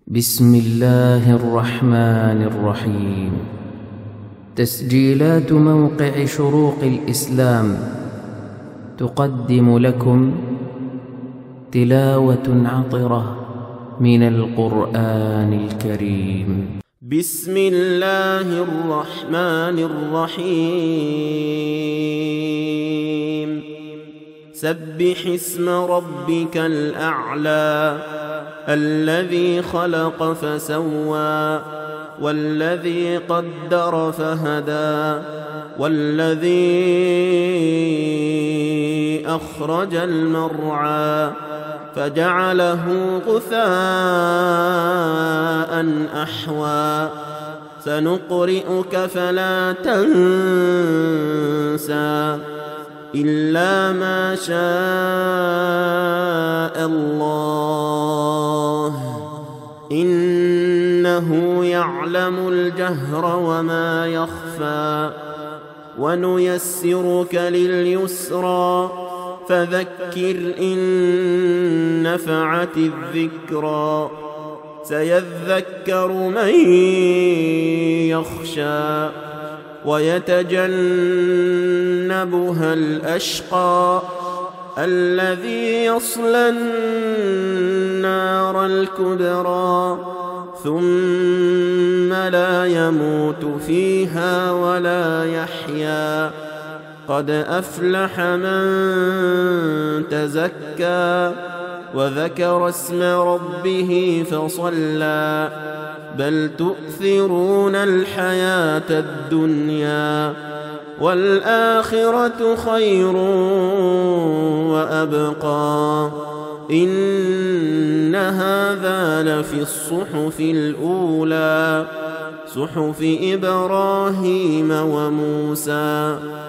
بسم الله الرحمن الرحيم. تسجيلات موقع شروق الإسلام تقدم لكم تلاوة عطرة من القرآن الكريم. بسم الله الرحمن الرحيم. سبح اسم ربك الأعلى الذي خلق فسوى والذي قدر فهدى والذي أخرج المرعى فجعله غثاء أحوى سنقرئك فلا تنسى إلا ما شاء الله إنه يعلم الجهر وما يخفى ونيسرك لليسرى فذكر إن نفعت الذكرى سيذكر من يخشى ويتجنبها الأشقى الذي يصلى النار الكبرى ثم لا يموت فيها ولا يحيا قد أفلح من تزكى وذكر اسم ربه فصلى بل تؤثرون الحياة الدنيا والآخرة خير وأبقى إن هذا لفي الصحف الأولى صحف إبراهيم وموسى.